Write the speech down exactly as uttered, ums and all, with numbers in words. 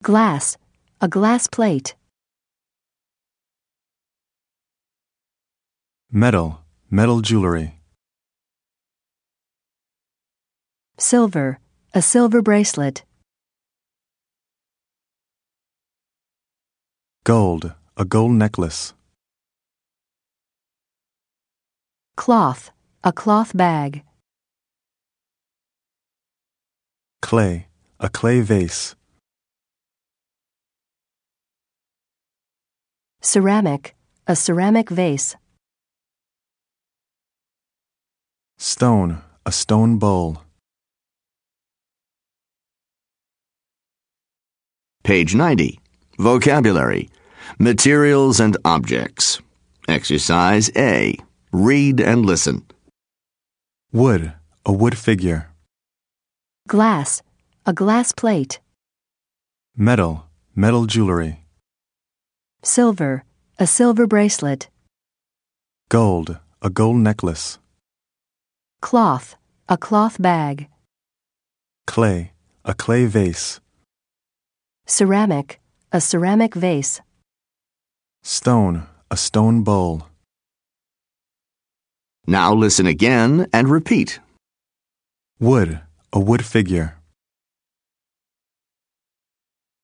Glass, a glass plate. Metal, metal jewelry. Silver, a silver bracelet. Gold, a gold necklace. Cloth, a cloth bag. Clay, a clay vase. Ceramic, a ceramic vase. Stone, a stone bowl. Page ninety. Vocabulary. Materials and objects. Exercise A. Read and listen. Wood, a wood figure. Glass, a glass plate. Metal, metal jewelry. Silver, a silver bracelet. Gold, a gold necklace. Cloth, a cloth bag. Clay, a clay vase. Ceramic, a ceramic vase. Stone, a stone bowl. Now listen again and repeat. Wood, a wood figure.